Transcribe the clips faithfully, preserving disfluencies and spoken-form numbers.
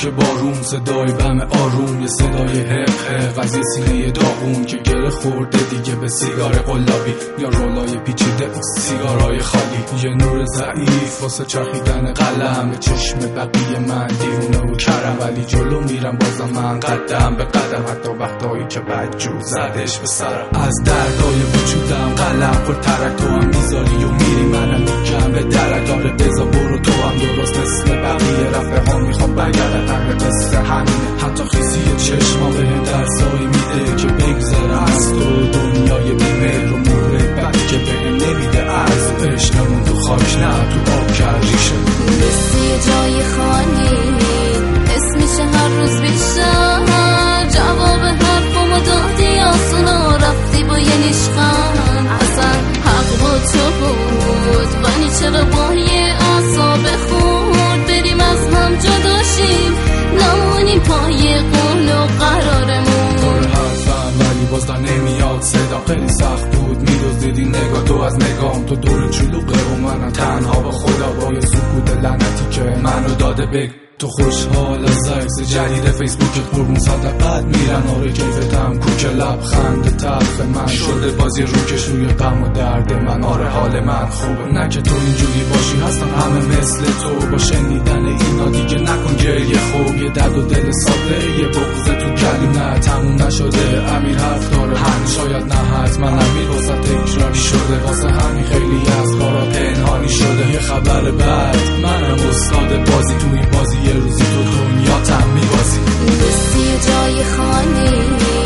که بارون، صدای بم آروم، یه صدای حق حق از یه سینه داغون که گره خورده دیگه به سیگار قلابی یا رولای پیچیده سیگارای خالی. یه نور ضعیف واسه چرخیدن قلم به چشم بقیه من دیوونه و کرم، ولی جلو میرم بازم من قدم به قدم، حتی وقتایی که بدجور زدش به سرم. از دردای وجودم قلم پر ترک تو هم میذاری و میری منم میگم به درک. داره بزا برو تو هم درست مثل بقیه رفته ها میخوام برگردن تقل قصه همینه. حتی خیسی چشما به هم درسایی میده که بگذره از تو دنیای بیمهر و مهره بدی که به هم نمیده از عشقمون تو خاک نه تو آب کردیشه. بسی جای خالی اسمیشه هر روز بیشتر، جواب حرفمو دادی آسونا رفتی با یه نشخن. اصلا حق با تو بود ولی چرا با یه اعصاب خورد بریم از هم جداشیم نمونیم پای قول و قرارمون. پر حرفم ولی باز در نمیاد صدا، خیلی سخت بود میدوزیدی نگاه تو از نگام. تو دور چلوقه و منم تنها با خدا با یه سکوت لعنتی که منو داده بگ. تو خوشحال از عکس جدید فیسبوک قربون صدقت میرن آره کیفتم کوک لبخند تلخ من شده بازی روکش روی غم و درد من. آره حال من خوبه نه که تو اینجوری باشی، هستن همه مثل تو با شنیدن اینا دیگه نکن گریه. خوب یه درد و دل ساده یه بغضه تو کلیم نه تموم نشده. امیر حرف داره هم شاید نه حتما امیر واسه تکراری شده، واسه همین خیلی از کارا پنهانی شده. یه خبر بعد منم استاد بازی توی بازی یه روزی تو دنیا تم میبازی. بسی جای خالی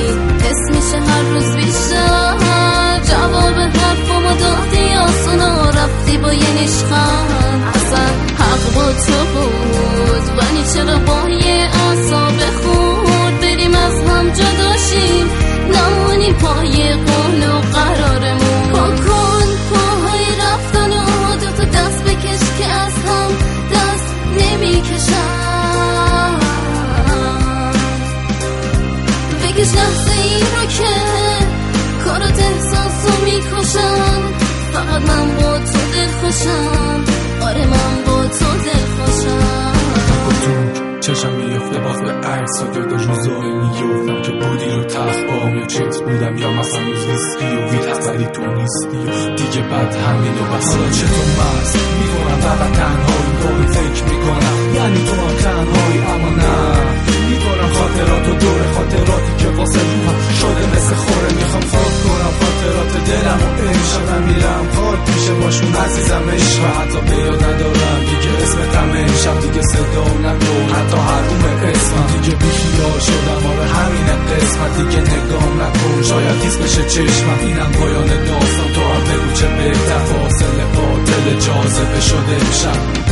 اسمیشه هر روز بیشتر، جواب حرفمو دادی آسونا رفتی با یه نشخن. اصلا حق با تو بود ولی چرا با یه اعصاب خورد بریم از هم جداشیم نمونیم پای قول و قرارمون. پا کن پاهای رفتن و دوتا دست بکش که از هم دست نمیکشن. بکش لحظه این رو که کارات احساسو میکشن. فقط من با تو دل خوشم، آره من با تو دل خوشم. چشم میفته باز به عکس ها یاد روزایی میفتم که بودی رو تخت بام یا چیت بودم یا مثلا روز ویسکی و ویت ولی تو نیستی و دیگه بعد همین و بس. حالا چطور مست میکنم فقط تنهایی داری فکر میکنم یعنی تو هم تنهایی اما نه میکنم خاطرات و دور خاطراتی که واسه روحم شده مثل خوره. میخوام خاک کنم خاطرات دلم و امشبم میرم خاک میشه باشون عزیزم عشق. حتی به یاد ندارم دیگه اسمتم امشب دیگه صدا نکن حتی حروم اسمم دیگه بیخیال شدم. آره همینه قسمت دیگه نگام نکن شاید دیز بشه چشمم. اینم پایان داستان تو هم بگو چه بهتر فاصله باطل جاذبه شده امشب.